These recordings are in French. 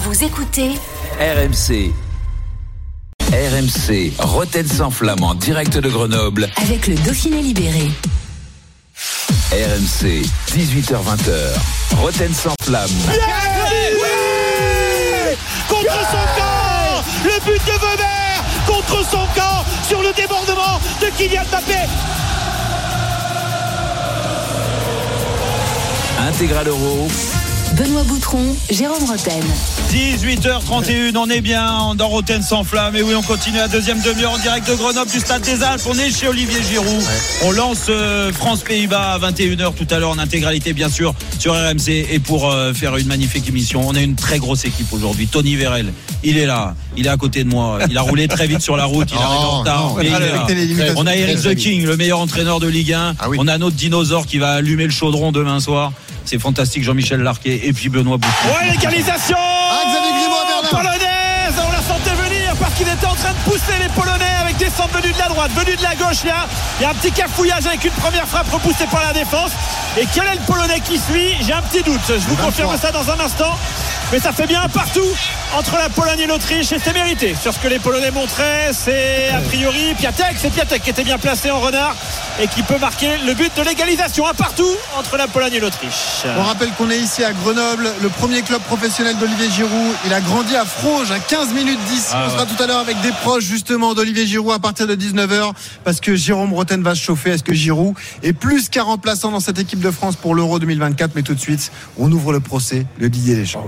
Vous écoutez RMC. RMC, Rotten sans flamme en direct de Grenoble. Avec le Dauphiné libéré. RMC, 18h-20h. Rotten sans flamme. Contre son camp, le but de Weber contre son camp sur le débordement de Kylian Mbappé. Intégral Euro. Benoît Boutron, Jérôme Rotten. 18h31, on est bien dans Rotten sans flamme. Et oui, on continue la deuxième demi-heure en direct de Grenoble du Stade des Alpes. On est chez Olivier Giroud. Ouais. On lance France-Pays-Bas à 21h tout à l'heure en intégralité, bien sûr, sur RMC. Et pour faire une magnifique émission, on a une très grosse équipe aujourd'hui. Tony Vérel, il est là, il est à côté de moi. Il a roulé très vite sur la route, il arrive en retard. On a Eric The King, le meilleur entraîneur de Ligue 1. Ah oui. On a notre dinosaure qui va allumer le chaudron demain soir. C'est fantastique, Jean-Michel Larquet et puis Benoît Boutron. Ouais, l'égalisation polonaise, on la sentait venir parce qu'il était en train de pousser les Polonais avec des centres venus de la droite, venus de la gauche. Il y a un petit cafouillage avec une première frappe repoussée par la défense. Et quel est le Polonais qui suit? J'ai un petit doute, je vous confirme ça dans un instant. Mais ça fait bien un partout entre la Pologne et l'Autriche et c'est mérité. Sur ce que les Polonais montraient, c'est a priori Piatek qui était bien placé en renard et qui peut marquer le but de l'égalisation. Un partout entre la Pologne et l'Autriche. On rappelle qu'on est ici à Grenoble, le premier club professionnel d'Olivier Giroud. Il a grandi à Frouge à 15 minutes 10. On sera tout à l'heure avec des proches justement d'Olivier Giroud à partir de 19h parce que Jérôme Rotten va se chauffer. Est-ce que Giroud est plus qu'un remplaçant dans cette équipe de France pour l'Euro 2024? Mais tout de suite, on ouvre le procès, le Didier Deschamps.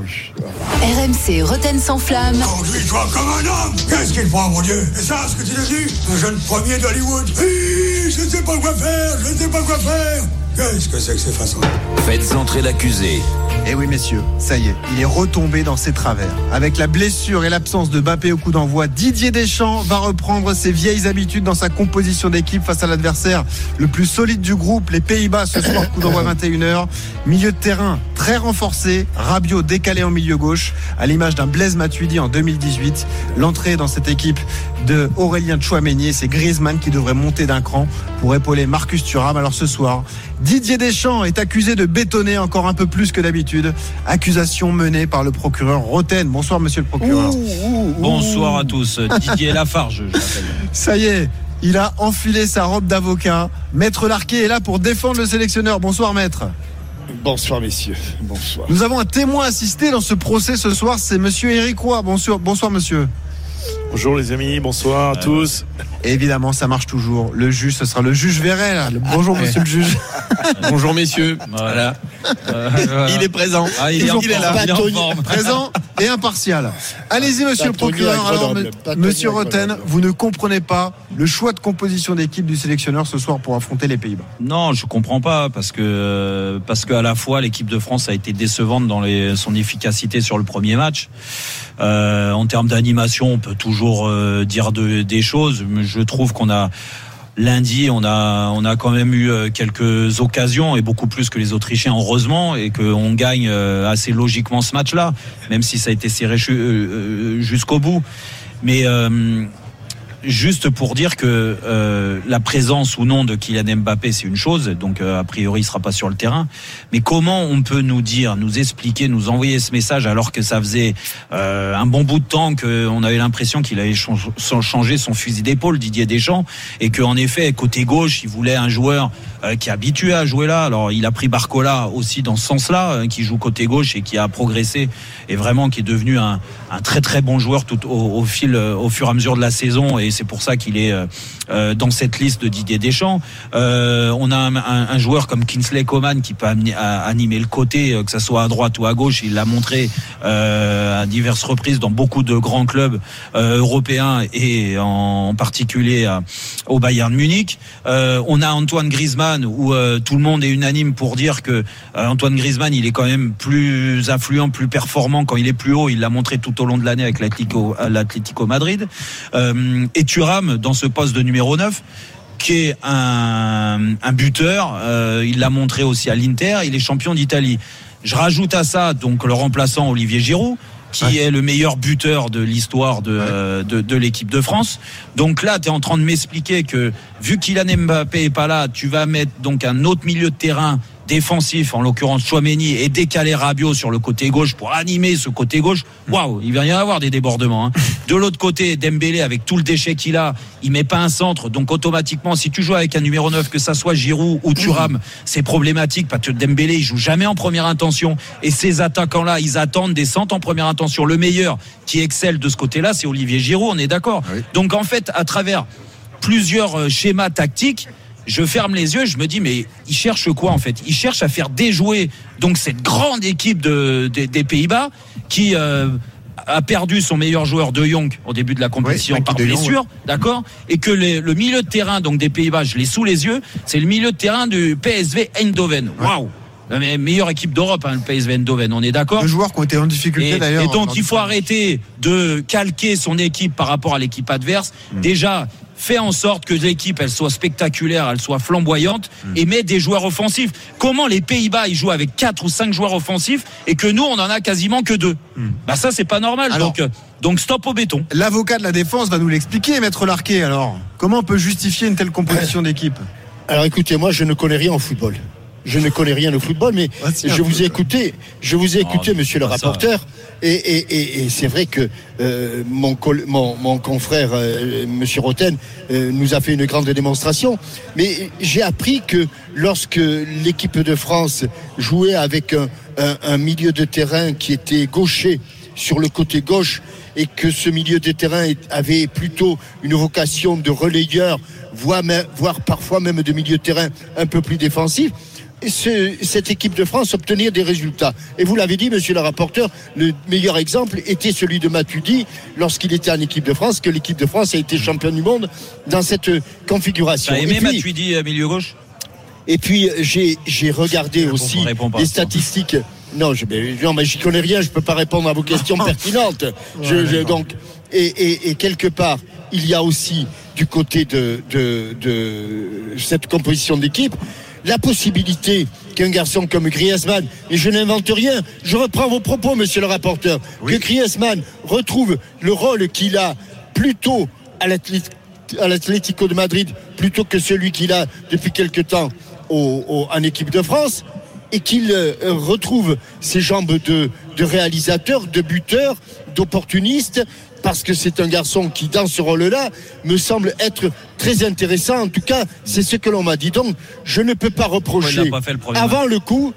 RMC Rotten sans flamme. Conduis-toi comme un homme. Qu'est-ce qu'il prend, mon Dieu? Et ça, ce que tu es devenu? Un jeune premier d'Hollywood. Je ne sais pas quoi faire. Qu'est-ce que c'est que ces façons? Faites entrer l'accusé. Eh oui, messieurs, ça y est, il est retombé dans ses travers. Avec la blessure et l'absence de Mbappé au coup d'envoi, Didier Deschamps va reprendre ses vieilles habitudes dans sa composition d'équipe face à l'adversaire le plus solide du groupe, les Pays-Bas, ce soir, coup d'envoi 21h. Milieu de terrain très renforcé, Rabiot décalé en milieu gauche, à l'image d'un Blaise Matuidi en 2018. L'entrée dans cette équipe de Aurélien Tchouaméni, c'est Griezmann qui devrait monter d'un cran pour épauler Marcus Thuram. Alors ce soir, Didier Deschamps est accusé de bétonner encore un peu plus que d'habitude. Accusation menée par le procureur Rotten. Bonsoir monsieur le procureur. Bonsoir à tous. Didier Lafarge, je l'appelle. Ça y est, il a enfilé sa robe d'avocat. Maître Larquet est là pour défendre le sélectionneur. Bonsoir maître. Bonsoir messieurs, bonsoir. Nous avons un témoin assisté dans ce procès ce soir, c'est monsieur Éric Roy. Bonsoir monsieur. Bonjour les amis, bonsoir à tous. Et évidemment, ça marche toujours. Le juge, ce sera le juge Verret. Bonjour monsieur le juge. Bonjour messieurs. Voilà. Il est présent. Il est là. Présent et impartial. Allez-y monsieur le procureur. Alors, monsieur Rotten, vous ne comprenez pas le choix de composition d'équipe du sélectionneur ce soir pour affronter les Pays-Bas? Non, je comprends pas parce que à la fois l'équipe de France a été décevante dans son efficacité sur le premier match. En termes d'animation, on peut toujours dire des choses. Mais je trouve qu'on a lundi, on a quand même eu quelques occasions et beaucoup plus que les Autrichiens, heureusement, et qu'on gagne assez logiquement ce match-là, même si ça a été serré jusqu'au bout. Mais juste pour dire que la présence ou non de Kylian Mbappé, c'est une chose, donc a priori il sera pas sur le terrain, mais comment on peut nous expliquer, nous envoyer ce message alors que ça faisait un bon bout de temps qu'on avait l'impression qu'il avait changé son fusil d'épaule, Didier Deschamps, et qu'en effet côté gauche il voulait un joueur qui est habitué à jouer là. Alors il a pris Barcola aussi dans ce sens-là, qui joue côté gauche et qui a progressé et vraiment qui est devenu un très très bon joueur tout au fur et à mesure de la saison, et c'est pour ça qu'il est dans cette liste de Didier Deschamps. On a un joueur comme Kingsley Coman qui peut animer le côté, que ça soit à droite ou à gauche. Il l'a montré à diverses reprises dans beaucoup de grands clubs européens et en particulier au Bayern Munich. On a Antoine Griezmann où tout le monde est unanime pour dire que Antoine Griezmann, il est quand même plus influent, plus performant quand il est plus haut. Il l'a montré tout au long de l'année avec l'Atlético Madrid. Et Thuram dans ce poste de numéro 9 qui est un buteur, il l'a montré aussi à l'Inter, il est champion d'Italie. Je rajoute à ça donc le remplaçant Olivier Giroud qui est le meilleur buteur de l'histoire de l'équipe de France. Donc là, tu es en train de m'expliquer que vu Kylian Mbappé est pas là, tu vas mettre donc un autre milieu de terrain défensif, en l'occurrence Tchouaméni, et décaler Rabiot sur le côté gauche pour animer ce côté gauche, waouh, il va y en avoir des débordements. Hein. De l'autre côté, Dembélé, avec tout le déchet qu'il a, il met pas un centre, donc automatiquement, si tu joues avec un numéro 9, que ça soit Giroud ou Thuram, c'est problématique parce que Dembélé, il joue jamais en première intention, et ces attaquants-là, ils attendent des centres en première intention. Le meilleur qui excelle de ce côté-là, c'est Olivier Giroud, on est d'accord. Oui. Donc en fait, à travers plusieurs schémas tactiques, je ferme les yeux, je me dis mais il cherche quoi en fait ? Il cherche à faire déjouer donc cette grande équipe des Pays-Bas qui a perdu son meilleur joueur De Jong au début de la compétition par blessure, d'accord ? Et que le milieu de terrain donc des Pays-Bas, je l'ai sous les yeux, c'est le milieu de terrain du PSV Eindhoven. Waouh ! La meilleure équipe d'Europe, hein, le PSV Eindhoven, on est d'accord ? Deux joueurs qui ont été en difficulté d'ailleurs. Et donc il faut arrêter de calquer son équipe par rapport à l'équipe adverse. Déjà, fait en sorte que l'équipe elle soit spectaculaire, elle soit flamboyante et met des joueurs offensifs. Comment les Pays-Bas ils jouent avec 4 ou 5 joueurs offensifs et que nous on en a quasiment que 2 ? Bah ça c'est pas normal. Alors, donc stop au béton. L'avocat de la défense va nous l'expliquer, Maître Larquet. Alors comment on peut justifier une telle composition d'équipe ? Alors écoutez, moi je ne connais rien en football. Je ne connais rien au football, mais je vous ai écouté, monsieur le rapporteur, et c'est vrai que mon confrère, monsieur Roten, nous a fait une grande démonstration. Mais j'ai appris que lorsque l'équipe de France jouait avec un milieu de terrain qui était gaucher sur le côté gauche, et que ce milieu de terrain avait plutôt une vocation de relayeur, voire parfois même de milieu de terrain un peu plus défensif, cette équipe de France obtenir des résultats. Et vous l'avez dit, monsieur le rapporteur, le meilleur exemple était celui de Matuidi lorsqu'il était en équipe de France, que l'équipe de France a été championne du monde dans cette configuration. T'as aimé Matuidi milieu gauche ? Et puis j'ai regardé aussi les statistiques. Non, mais j'y connais rien, je peux pas répondre à vos questions pertinentes. Donc, et quelque part, il y a aussi du côté de cette composition d'équipe la possibilité qu'un garçon comme Griezmann, et je n'invente rien, je reprends vos propos, monsieur le rapporteur, que Griezmann retrouve le rôle qu'il a plutôt à l'Atlético de Madrid, plutôt que celui qu'il a depuis quelque temps en équipe de France, et qu'il retrouve ses jambes de réalisateur, de buteur, d'opportuniste, parce que c'est un garçon qui, dans ce rôle-là, me semble être très intéressant. En tout cas, c'est ce que l'on m'a dit. Donc, je ne peux pas reprocher avant le coup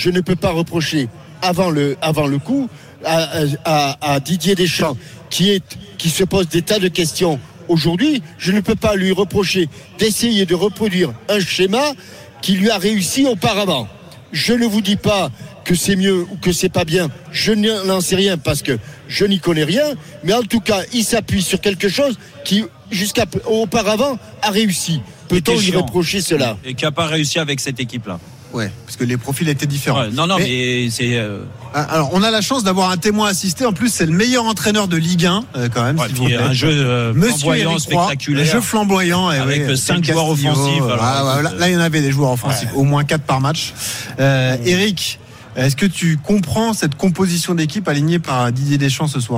à Didier Deschamps, qui se pose des tas de questions aujourd'hui. Je ne peux pas lui reprocher d'essayer de reproduire un schéma qui lui a réussi auparavant. Je ne vous dis pas que c'est mieux ou que c'est pas bien, je n'en sais rien parce que je n'y connais rien, mais en tout cas il s'appuie sur quelque chose qui jusqu'à auparavant a réussi. Peut-on lui reprocher cela ? Et qui n'a pas réussi avec cette équipe-là. Ouais, parce que les profils étaient différents. Ouais, non, mais c'est. Alors, on a la chance d'avoir un témoin assisté. En plus, c'est le meilleur entraîneur de Ligue 1, quand même. Ouais, puis un jeu flamboyant, spectaculaire. Un jeu flamboyant. Avec 5 joueurs offensifs. Là, il y en avait des joueurs offensifs. Au moins 4 par match. Eric, est-ce que tu comprends cette composition d'équipe alignée par Didier Deschamps ce soir ?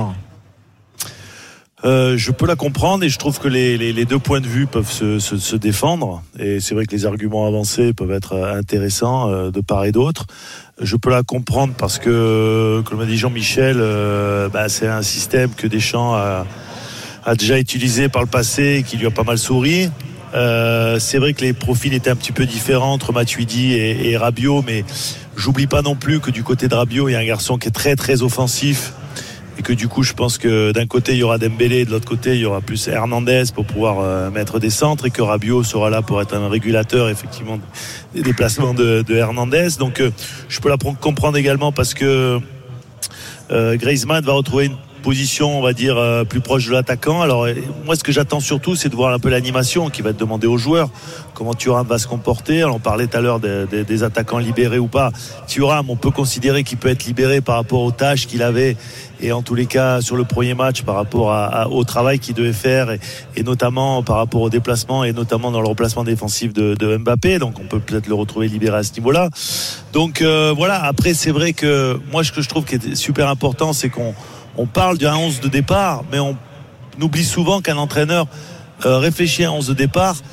Je peux la comprendre et je trouve que les deux points de vue peuvent se défendre, et c'est vrai que les arguments avancés peuvent être intéressants de part et d'autre. Je peux la comprendre parce que, comme l'a dit Jean-Michel, c'est un système que Deschamps a déjà utilisé par le passé et qui lui a pas mal souri. C'est vrai que les profils étaient un petit peu différents entre Matuidi et Rabiot, mais j'oublie pas non plus que du côté de Rabiot, il y a un garçon qui est très très offensif, et que du coup je pense que d'un côté il y aura Dembélé, de l'autre côté il y aura plus Hernandez pour pouvoir mettre des centres, et que Rabiot sera là pour être un régulateur effectivement des déplacements de Hernandez. Donc je peux la comprendre également parce que Griezmann va retrouver une position, on va dire, plus proche de l'attaquant. Alors moi ce que j'attends surtout, c'est de voir un peu l'animation qui va être demandée aux joueurs, comment Thuram va se comporter. Alors on parlait tout à l'heure des attaquants libérés ou pas. Thuram, on peut considérer qu'il peut être libéré par rapport aux tâches qu'il avait, et en tous les cas sur le premier match par rapport au travail qu'il devait faire, et notamment par rapport au déplacement, et notamment dans le remplacement défensif de Mbappé. Donc on peut peut-être le retrouver libéré à ce niveau-là. Donc voilà, après c'est vrai que moi ce que je trouve qui est super important, c'est qu'on parle d'un 11 de départ, mais on oublie souvent qu'un entraîneur réfléchit à un 11 de départ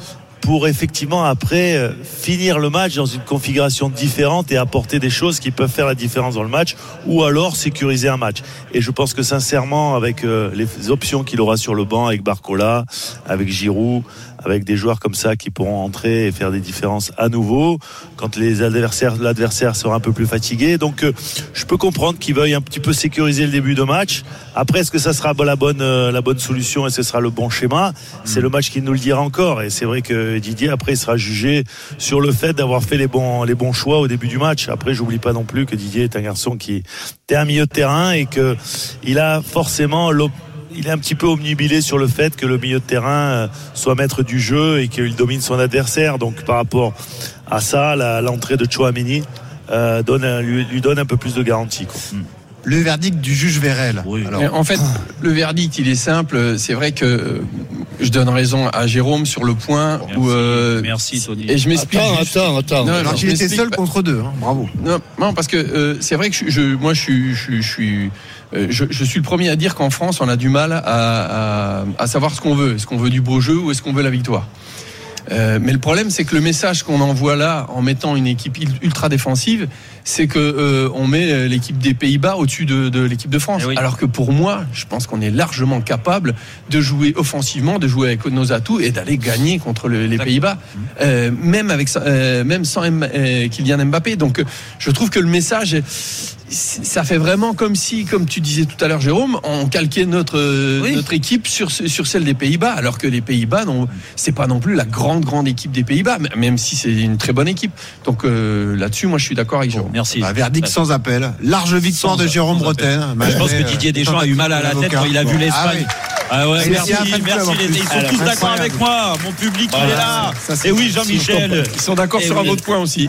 pour effectivement après finir le match dans une configuration différente et apporter des choses qui peuvent faire la différence dans le match, ou alors sécuriser un match. Et je pense que sincèrement, avec les options qu'il aura sur le banc, avec Barcola, avec Giroud, avec des joueurs comme ça qui pourront entrer et faire des différences à nouveau quand l'adversaire sera un peu plus fatigué. Donc je peux comprendre qu'il veuille un petit peu sécuriser le début de match. Après, est-ce que ça sera la bonne solution et ce sera le bon schéma? C'est le match qui nous le dira encore. Et c'est vrai que Didier après sera jugé sur le fait d'avoir fait les bons choix au début du match. Après, j'oublie pas non plus que Didier est un garçon qui est un milieu de terrain et que il a forcément il est un petit peu omnibilé sur le fait que le milieu de terrain soit maître du jeu et qu'il domine son adversaire. Donc par rapport à ça, l'entrée de Tchouaméni lui donne un peu plus de garantie, quoi. Le verdict du juge Vérel. Oui. Alors, en fait, le verdict, il est simple. C'est vrai que je donne raison à Jérôme sur le point où. Merci, Tony. Et je m'explique. Attends. Non, alors qu'il était seul contre deux. Bravo. Non, parce que c'est vrai que je suis le premier à dire qu'en France, on a du mal à savoir ce qu'on veut. Est-ce qu'on veut du beau jeu ou est-ce qu'on veut la victoire? Mais le problème, c'est que le message qu'on envoie là, en mettant une équipe ultra défensive, c'est que on met l'équipe des Pays-Bas au-dessus de l'équipe de France. Oui. Alors que pour moi, je pense qu'on est largement capable de jouer offensivement, de jouer avec nos atouts et d'aller gagner contre les Pays-Bas, même sans Kylian Mbappé. Donc, je trouve que le message, ça fait vraiment comme tu disais tout à l'heure, Jérôme, on calquait notre équipe sur celle des Pays-Bas, alors que les Pays-Bas, c'est pas non plus la grande équipe des Pays-Bas, même si c'est une très bonne équipe. Donc là-dessus, moi, je suis d'accord avec Jérôme. Merci. Verdict sans appel. Large victoire de Jérôme Breton. Je pense que Didier Deschamps a eu mal à la tête quand il a vu l'Espagne. Merci. Ils sont tous d'accord avec moi. Mon public, il est là. Et oui, Jean-Michel. Ils sont d'accord sur un autre point aussi.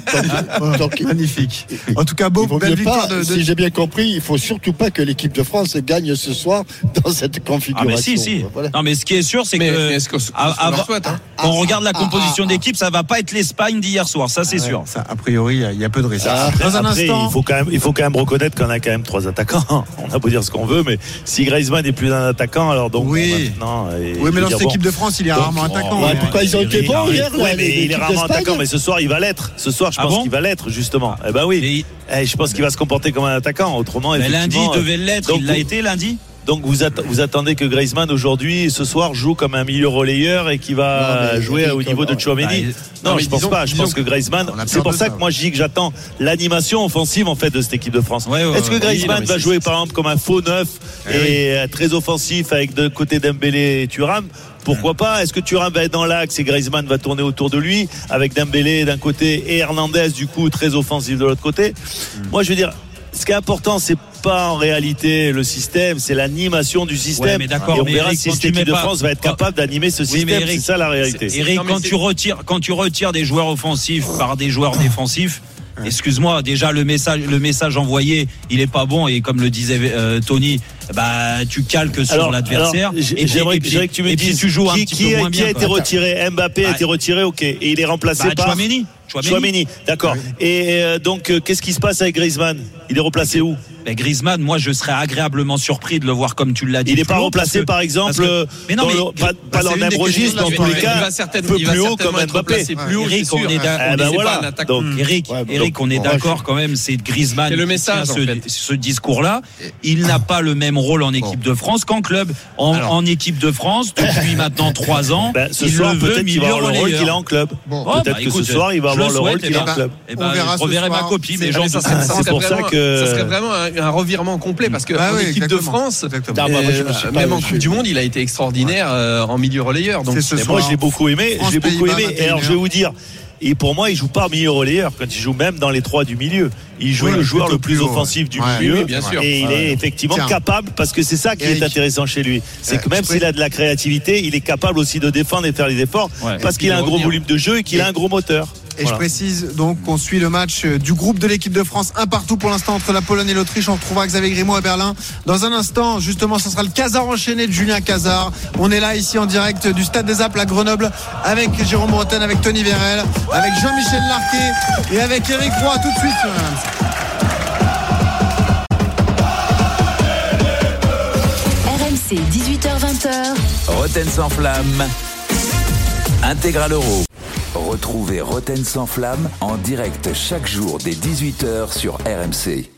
Magnifique. En tout cas, belle victoire si j'ai bien compris, il faut surtout pas que l'équipe de France gagne ce soir dans cette configuration. Ah mais si. Voilà. Non mais ce qui est sûr, c'est quand on regarde la composition d'équipe, ça va pas être l'Espagne d'hier soir, ça c'est sûr. Ça, a priori, il y a peu de risques. Dans un instant, il faut quand même reconnaître qu'on a quand même 3 attaquants. On a beau dire ce qu'on veut, mais si Griezmann n'est plus un attaquant, alors donc maintenant. Oui, mais dans cette équipe de France, il est rarement attaquant. Pourquoi ils ont été bons hier? Oui, mais il est rarement attaquant, mais ce soir il va l'être. Ce soir, je pense qu'il va l'être justement. Eh ben oui. Je pense qu'il va se comporter comme un attaquant. Autrement, lundi il devait l'être. Il l'a été lundi. Donc vous attendez que Griezmann aujourd'hui, ce soir, joue comme un milieu relayeur et qui va jouer au niveau de Tchouaméni. Non, je pense pas. Je pense que Griezmann, c'est pour ça que moi je dis que j'attends l'animation offensive en fait de cette équipe de France. Est-ce que Griezmann va jouer par exemple comme un faux neuf et très offensif avec de côté Dembélé et Thuram? Pourquoi pas? Est-ce que Thuram va être dans l'axe et Griezmann va tourner autour de lui avec Dembélé d'un côté et Hernandez du coup très offensif de l'autre côté? Moi je veux dire, ce qui est important, c'est pas en réalité le système, c'est l'animation du système. Et on verra si cette équipe de France va être capable d'animer ce système. C'est ça la réalité. Eric, quand tu retires des joueurs offensifs par des joueurs défensifs, excuse-moi, déjà le message envoyé, il est pas bon, et comme le disait Tony, tu calques sur l'adversaire. J'aimerais que tu me dises tu joues un petit peu moins bien. Qui a été retiré? Mbappé a été retiré, ok, et il est remplacé par Tchouaméni, d'accord. Et donc qu'est-ce qui se passe avec Griezmann? Il est replacé où? Griezmann, moi je serais agréablement surpris de le voir comme tu l'as dit. Il n'est pas remplacé par exemple pas dans le même registre, dans tous les cas, un peu plus haut comme Mbappé. Eric, on est d'accord quand même, c'est Griezmann. C'est le message, ce discours-là. Il n'a pas le même rôle en équipe de France qu'en club. En équipe de France, depuis maintenant 3 ans, ce soir peut-être qu'il va avoir le rôle qu'il a en club. Peut-être que ce soir il va avoir le rôle qu'il a en club. Je reverrai ma copie, mais c'est pour ça que ça serait vraiment un revirement complet, parce que en équipe de France, même en Coupe du Monde, il a été extraordinaire en milieu relayeur. Donc moi je l'ai beaucoup aimé. Et alors je vais vous dire, et pour moi il joue pas milieu relayeur quand il joue même dans les 3 du milieu. Il joue le joueur le plus offensif du milieu, bien sûr. Et il est effectivement capable, parce que c'est ça qui est intéressant chez lui, c'est que même s'il a de la créativité, il est capable aussi de défendre et de faire les efforts, parce qu'il a un gros volume de jeu et qu'il a un gros moteur. Et je précise donc qu'on suit le match du groupe de l'équipe de France, 1-1 pour l'instant entre la Pologne et l'Autriche. On retrouvera Xavier Grimaud à Berlin dans un instant. Justement, ce sera le Cazard enchaîné de Julien Cazard. On est là ici en direct du Stade des Alpes à Grenoble, avec Jérôme Breton, avec Tony Vérel, avec Jean-Michel Larquet et avec Eric Roy. Tout de suite sur RMC. RMC 18h-20h. Rotten sans flamme. Intégral Euro. Retrouvez Roten sans flamme en direct chaque jour dès 18h sur RMC.